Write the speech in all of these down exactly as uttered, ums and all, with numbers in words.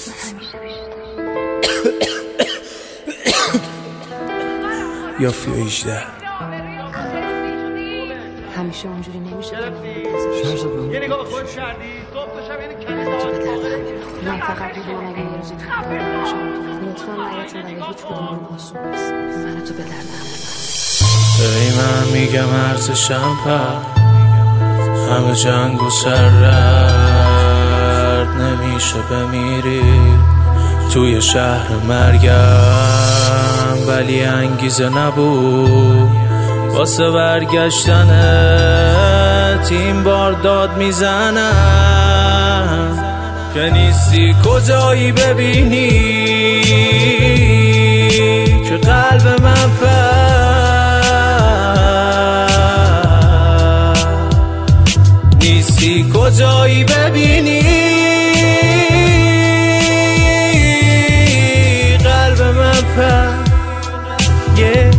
یا فی هجده همیشه اونجوری نمیشه که شهرزاد یه نگاه به خود شردی صبح تا شب یعنی کلی من فقط میدونم اگه یه روزی تو خواهد باشم لطفا نیا چون برای هیچ کدوم آسون نیست من تو به درد هم ای من میگم ارزشم پر همه جنگ و سرد نمیشه بمیری توی شهر مرگم ولی انگیزه نبود واسه برگشتنت این بار داد میزنم که نیستی کجایی ببینی که قلب من پر نیستی کجایی ببینی قلب من پر yeah.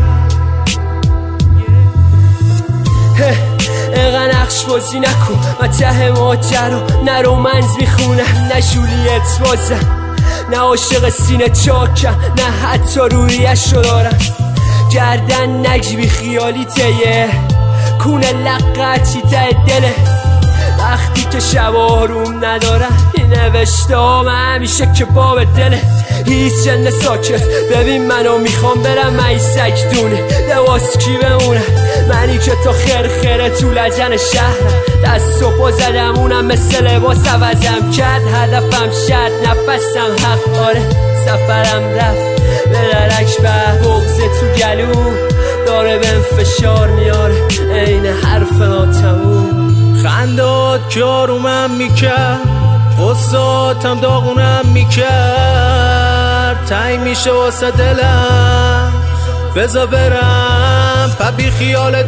اینقدر نقش بازی نکن من ته ماجرا نه رومنز میخونم نه جولیت بازم نه عاشق سینه چاکم نه حتی رویش رو دارم گردن نگیبی خیالی تیه کونه لقتی ته دله وقتی که شب آروم ندارم این نوشته هم همیشه که باب دله هیچ جنده ساکت ببین منو میخوام برم من سگ دونه لباس کی بمونه منی که تا خرخره تو لجن شهرم دست و پا زدم اونم مثل لباس عوضم کرد هدفم شد نفسم حق آره سفرم رفت به درک به بغزه تو گلو داره بهم فشار میاره این حرف ناتموم خندات که آرومم میکرد قصاتم داغونم میکرد تنگ میشه واسه دلم بذار برم پا بی خیال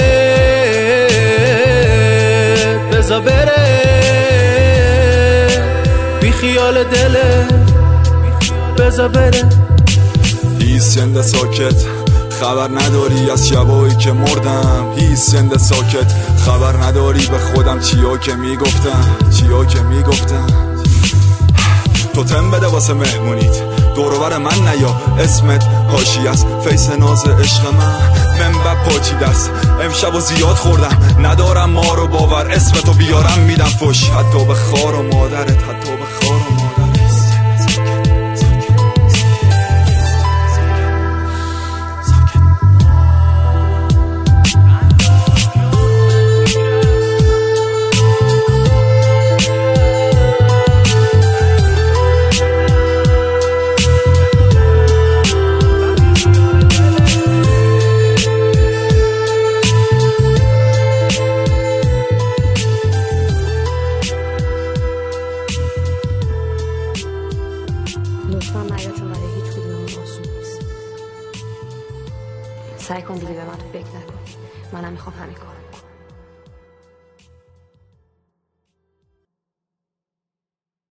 دلت بذار بره بی خیال دلت بذار بره هیچ سنده ساکت خبر نداری از شبایی که مردم هیچ سنده ساکت خبر نداری به خودم چیا که میگفتم چیا که میگفتم تو تم بده واسه مهمونیت دورور من نیا اسمت هاشی از فیس ناز عشق من منبع پاچی دست امشب و زیاد خوردم ندارم ما رو باور اسمتو بیارم میدم فش حتی به خار و مادرت حتی به خار و مادرت لطفا نیا چون برای هیچ کدوم آسون نیست سعی کن دیگه به من تو فکر نکن منم میخوام همین کارم